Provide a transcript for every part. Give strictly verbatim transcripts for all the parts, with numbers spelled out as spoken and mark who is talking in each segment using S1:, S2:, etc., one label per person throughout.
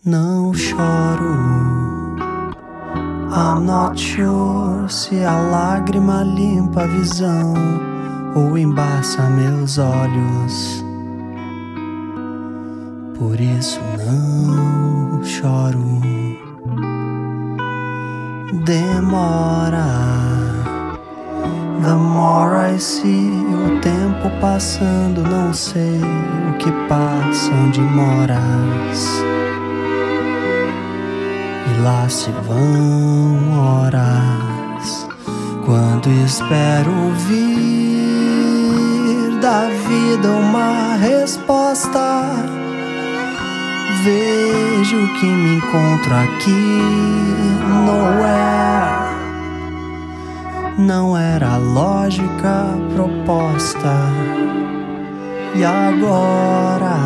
S1: Não choro, I'm not sure se a lágrima limpa a visão ou embaça meus olhos. Por isso não choro. Demora, the more I see, o tempo passando, não sei o que passa onde moras. E lá se vão horas, quando espero ouvir da vida uma resposta. Vejo que me encontro aqui, nowhere. Não era lógica proposta. E agora,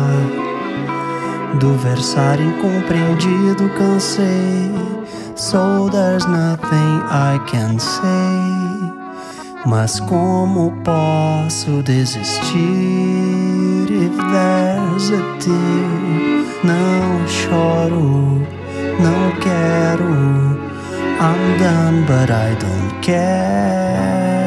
S1: do versar incompreendido cansei. So there's nothing I can say. Mas como posso desistir? If there's a tear. Não choro, não quero. I'm done but I don't care.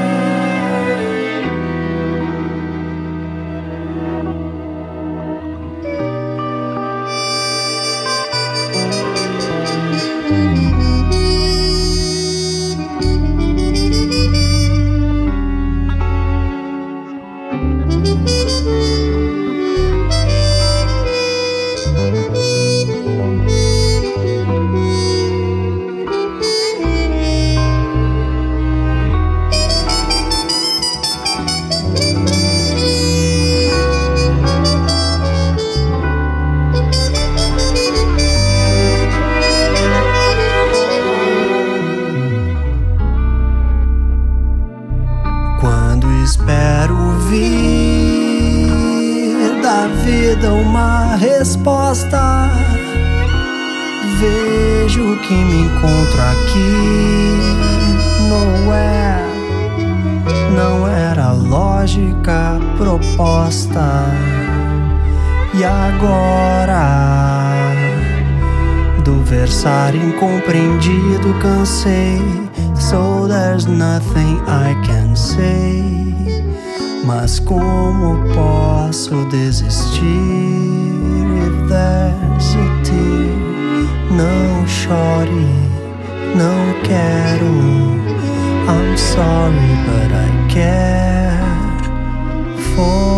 S1: Espero ouvir da vida uma resposta. Vejo que me encontro aqui, nowhere. Não era lógica proposta. E agora, do versar incompreendido cansei. So there's nothing I can say. Mas como posso desistir? If there's a tear. Não chore, não quero. I'm sorry but I care for